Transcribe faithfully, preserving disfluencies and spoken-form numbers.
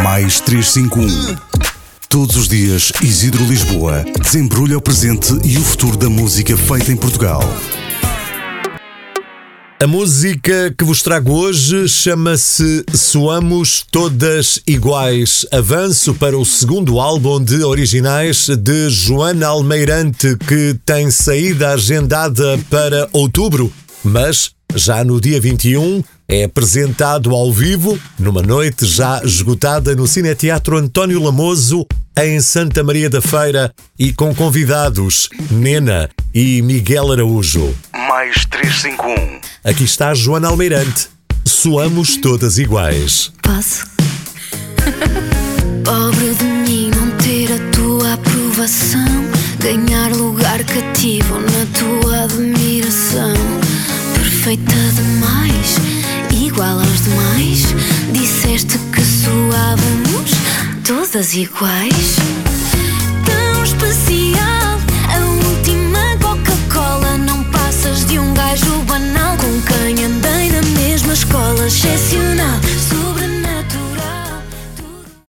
mais trezentos e cinquenta e um. Todos os dias, Isidro Lisboa desembrulha o presente e o futuro da música feita em Portugal. A música que vos trago hoje chama-se Soamos Todas Iguais. Avanço para o segundo álbum de originais de Joana Almeirante, que tem saída agendada para outubro, mas já no dia vinte e um é apresentado ao vivo, numa noite já esgotada no Cineteatro António Lamoso, em Santa Maria da Feira, e com convidados Nena e Miguel Araújo. Mais trezentos e cinquenta e um. Aqui está Joana Almeirante. Soamos Todas Iguais. Posso? Pobre de mim não ter a tua aprovação, ganhar lugar cativo na tua admiração. Perfeita demais, igual aos demais. Disseste que soávamos todas iguais. Tão especial, a última Coca-Cola. Não passas de um gajo banal com quem andei na mesma escola. Excepcional.